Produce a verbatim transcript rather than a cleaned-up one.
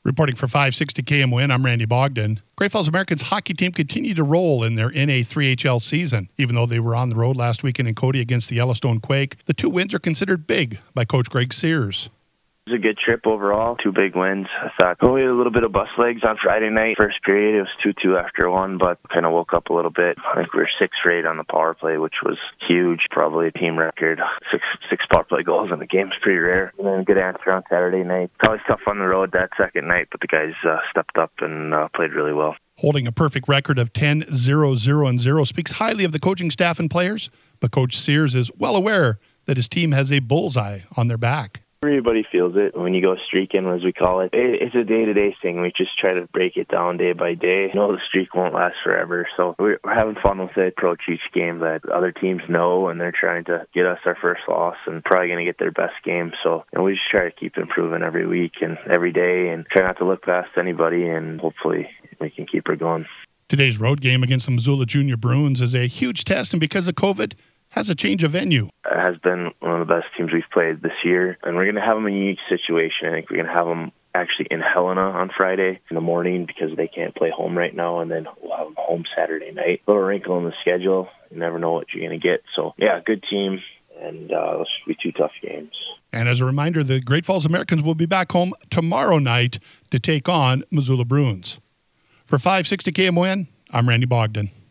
Reporting for five sixty K M O N, I'm Randy Bogdan. Great Falls Americans hockey team continued to roll in their N A three H L season. Even though they were on the road last weekend in Cody against the Yellowstone Quake, the two wins are considered big by Coach Greg Sears. It was a good trip overall, two big wins. I thought oh, we had a little bit of bus legs on Friday night. First period, it was two two after one, but kind of woke up a little bit. I think we were six for eight on the power play, which was huge, probably a team record. Six six power play goals in the game's pretty rare. And then a good answer on Saturday night. Probably tough on the road that second night, but the guys uh, stepped up and uh, played really well. Holding a perfect record of ten zero zero and zero speaks highly of the coaching staff and players, but Coach Sears is well aware that his team has a bullseye on their back. Everybody feels it when you go streaking, as we call it. It's a day-to-day thing. We just try to break it down day by day. You know the streak won't last forever, so we're having fun with the approach each game that other teams know, and they're trying to get us our first loss and probably going to get their best game. So you know, we just try to keep improving every week and every day and try not to look past anybody, and hopefully we can keep her going. Today's road game against the Missoula Junior Bruins is a huge test, and because of COVID, has a change of venue. It has been one of the best teams we've played this year, and we're going to have them in a unique situation. I think we're going to have them actually in Helena on Friday in the morning because they can't play home right now, and then we'll have them home Saturday night. A little wrinkle in the schedule. You never know what you're going to get. So, yeah, good team, and uh, those should be two tough games. And as a reminder, the Great Falls Americans will be back home tomorrow night to take on Missoula Bruins. For five sixty K M O N, I'm Randy Bogdan.